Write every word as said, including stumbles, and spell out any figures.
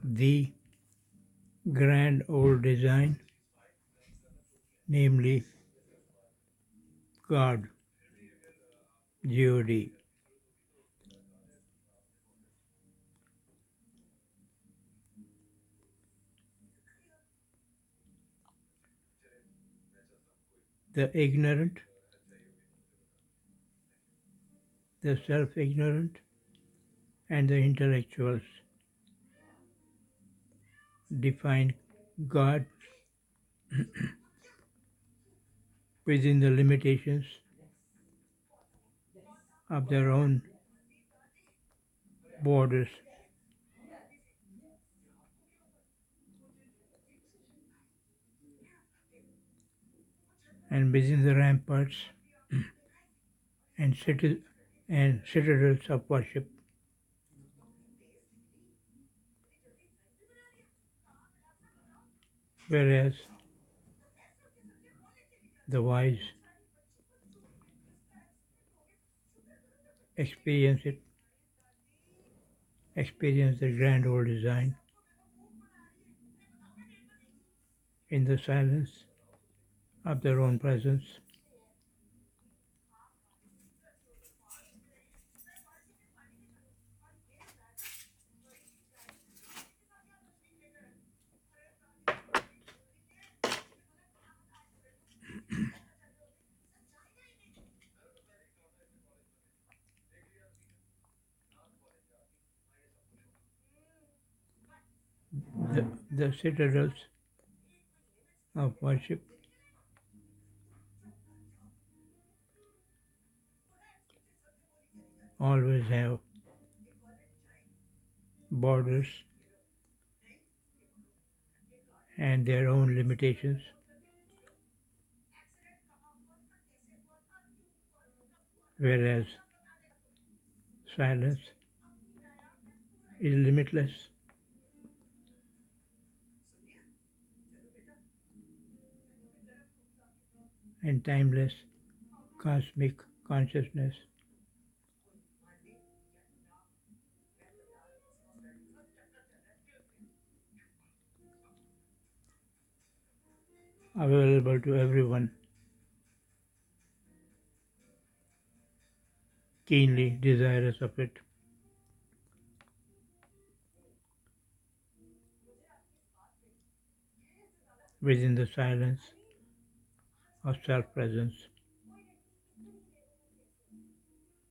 the grand old design, namely God, G O D. The ignorant, the self-ignorant, and the intellectuals define God within the limitations of their own borders and within the ramparts and, citi- and citadels of worship. Whereas the wise experience it, experience the grand old design in the silence of their own presence. The, the citadels of worship always have borders and their own limitations, whereas silence is limitless and timeless cosmic consciousness. Available to everyone, keenly desirous of it. Within the silence of self presence.